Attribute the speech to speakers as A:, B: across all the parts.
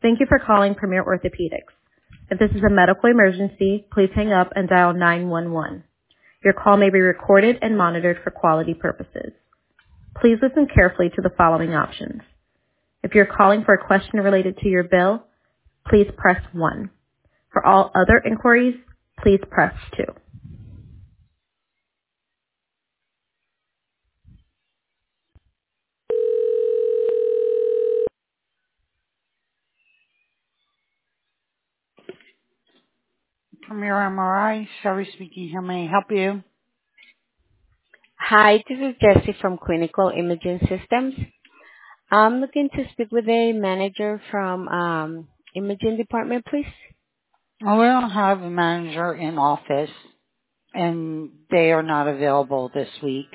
A: Thank you for calling Premier Orthopedics. If this is a medical emergency, please hang up and dial 911. Your call may be recorded and monitored for quality purposes. Please listen carefully to the following options. If you're calling for a question related to your bill, please press 1. For all other inquiries, please press 2. Premier MRI, Sherry speaking. How may I help you?
B: Hi, this is Jessie from Clinical Imaging Systems. I'm looking to speak with a manager from imaging department, please.
A: Well, we don't have a manager in office, and they are not available this week.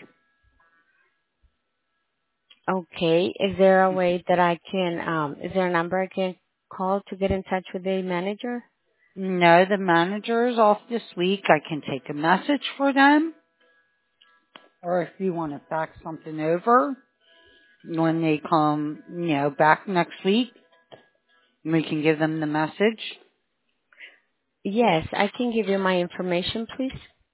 B: Okay. Is there a way that I can, is there a number I can call to get in touch with a manager?
A: No, the manager is off this week. I can take a message for them, or if you want to fax something over when they come, back next week, we can give them the message.
B: Yes, I can give you my information, please.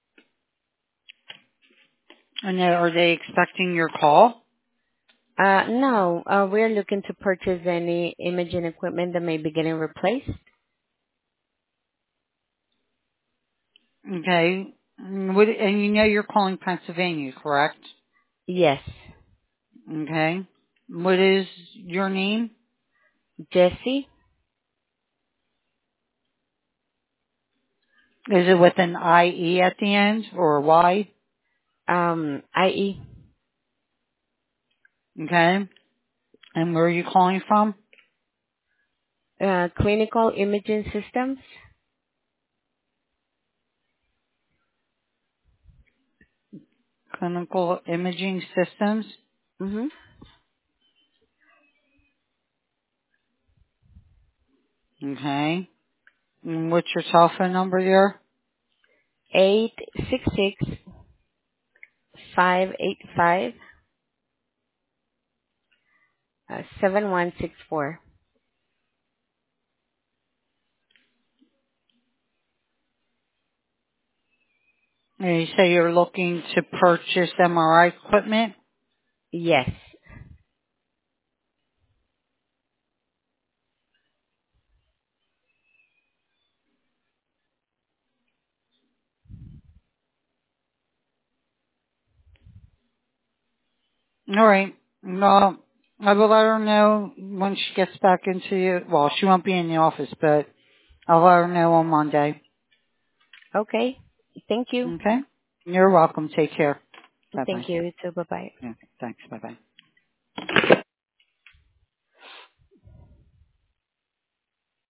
A: And are they expecting your call?
B: No, we're looking to purchase any imaging equipment that may be getting replaced.
A: Okay. And you're calling Pennsylvania, correct?
B: Yes.
A: Okay. What is your name?
B: Jessie,
A: Is it with an IE at the end or a Y?
B: IE,
A: Okay. And where are you calling from?
B: Clinical Imaging Systems.
A: Clinical Imaging Systems.
B: Mm-hmm.
A: Okay. And what's your telephone number there?
B: 866-585-7164.
A: And you say you're looking to purchase MRI equipment?
B: Yes.
A: All right. Well, I will let her know when she gets back into you. Well, she won't be in the office, but I'll let her know on Monday.
B: Okay. Thank you.
A: Okay? You're welcome. Take care. Bye-bye.
B: Thank you. You too. Bye-bye.
A: Yeah, thanks. Bye-bye.